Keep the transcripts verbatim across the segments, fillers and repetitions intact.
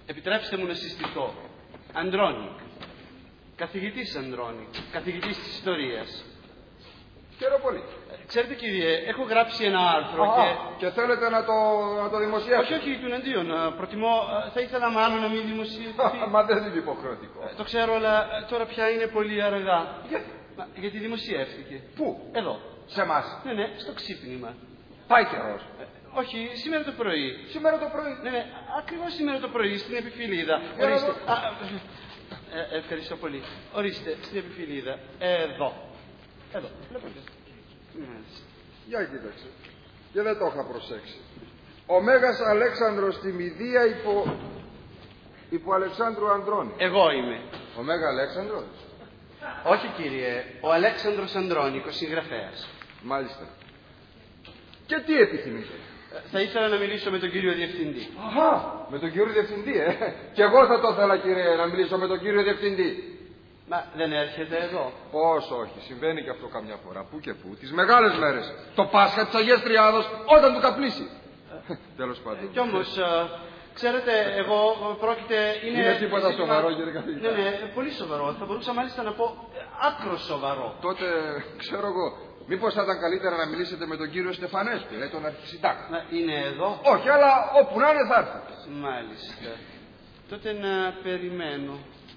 Επιτρέψτε μου να συστηθώ. Ανδρώνικ. Καθηγητής Ανδρώνικ. Καθηγητής της ιστορίας. Χαίρομαι πολύ. Ξέρετε κύριε, έχω γράψει ένα άρθρο Α, και... και θέλετε να το, να το δημοσιεύσετε? Όχι, όχι, του εναντίον. Προτιμώ, θα ήθελα μάλλον να μην δημοσιευθεί. Μα δεν είναι υποχρεωτικό. Το ξέρω, αλλά τώρα πια είναι πολύ αργά. Γιατί? Μα, γιατί δημοσιεύθηκε. Πού? Εδώ. Σε εμάς? Ναι, ναι, στο ξύπνημα. Πάει καιρός. Ε, όχι, σήμερα το πρωί. Σήμερα το πρωί. Ναι, ναι, ακριβώς σήμερα το πρωί, στην επιφυλίδα. Για Ορίστε. να Α, ε, ευχαριστώ πολύ. Ορίστε, στην επιφυλίδα. Εδώ. Εδώ. Βλέπετε. Μάλιστα. Για κοίταξε. Και δεν το είχα προσέξει. Ο Μέγας Αλέξανδρος στη Μηδία υπό... υπό Αλεξάνδρου Ανδρώνη. Εγώ είμαι. Ο Μέγα Αλέξανδρος. Όχι κύριε, ο Αλέξανδρος Ανδρώνικος, συγγραφέας. Μάλιστα. Και τι επιθυμείτε? Ε, θα ήθελα να μιλήσω με τον κύριο Διευθυντή. Αχα, με τον κύριο Διευθυντή, ε. Και εγώ θα το ήθελα κύριε να μιλήσω με τον κύριο Διευθυντή. Μα δεν έρχεται εδώ. Πώς όχι, συμβαίνει και αυτό καμιά φορά. Πού και πού, τις μεγάλες μέρες. Το Πάσχα της Αγίας Τριάδος, όταν του καπνίσει. Ε, τέλος πάντων. Ε, κι όμως, ε, ξέρετε, εγώ πρόκειται... Είναι, είναι τίποτα ζήτημα... σοβαρό κύριε καθηγητά? Ναι, ναι, πολύ σοβαρό. Θα μπορούσα μάλιστα να πω άκρο σοβαρό. Τότε, ξέρω εγώ, μήπως θα ήταν καλύτερα να μιλήσετε με τον κύριο Στεφανέσκου, λέει τον αρχισυντάκτη. Μα είναι εδώ. Όχι, αλλά όπου να είναι θα έρθει. Μάλιστα. Τότε να περιμένω.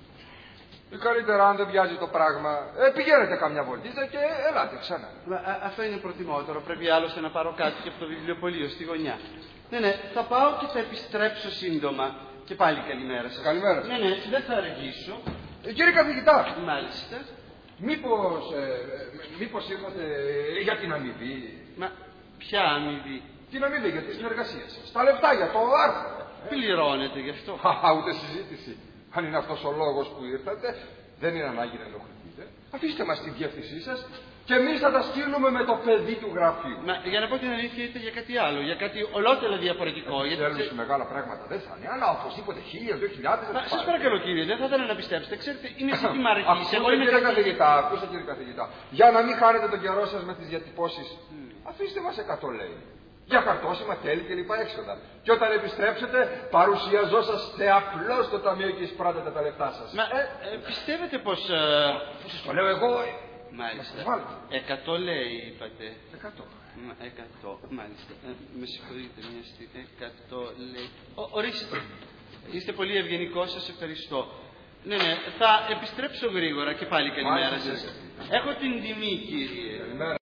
Ή καλύτερα, αν δεν βιάζει το πράγμα, ε, πηγαίνετε καμιά βολτίτσα και ελάτε ξανά. Μα, α, αυτό είναι προτιμότερο. Πρέπει άλλωστε να πάρω κάτι και από το βιβλιοπωλείο στη γωνιά. Ναι, ναι, θα πάω και θα επιστρέψω σύντομα. Και πάλι καλημέρα σας. Καλημέρα σας. Ναι, ναι, δεν θα αργήσω. Ε, κύριε καθηγητά, Μάλιστα. μήπως, ε, μήπως ήρθατε για την αμοιβή? Μα ποια αμοιβή? Την αμοιβή για τη συνεργασία σας. Τα λεφτά για το άρθρο. Πληρώνετε γι' αυτό. Χαχα, ούτε συζήτηση. Αν είναι αυτός ο λόγος που ήρθατε, δεν είναι ανάγκη να ενοχληθείτε. Αφήστε μας τη διεύθυνσή σας και εμείς θα τα στείλουμε με το παιδί του γραφείου. Μα για να πω την αλήθεια, είτε για κάτι άλλο, για κάτι ολότελα διαφορετικό. Γιατί... Θέλουμε σε μεγάλα πράγματα δεν θα είναι, αλλά οπωσδήποτε χίλιες, δύο χιλιάδες. Σας παρακαλώ κύριε, δεν θα ήθελα να πιστέψετε. Ξέρετε, είναι ζήτημα αρχής. Εγώ είμαι κύριε καθηγητά, ακούστε κύριε καθηγητά. Για να μην χάνετε τον καιρό σας με τις διατυπώσεις, mm. αφήστε μας εκατό λέει. Για χαρτόσημα, τέλη και λοιπά έξοδα. Και όταν επιστρέψετε, παρουσιαζόσαστε απλώς στο ταμείο και εισπράτετε τα λεφτά σας. Μα ε, ε, πιστεύετε πως... Ε... Πώς σας το λέω εγώ... Μάλιστα. Εκατό λέει, είπατε. Εκατό. Μα, εκατό, μάλιστα. Ε, με συγχωρείτε μια στιγμή. Εκατό λέει. Ο, ορίστε. Είστε πολύ ευγενικός, σας ευχαριστώ. Ναι, ναι, θα επιστρέψω γρήγορα και πάλι καλημέρα σας. Έχω την τιμή, κύριε. Καλημέρα.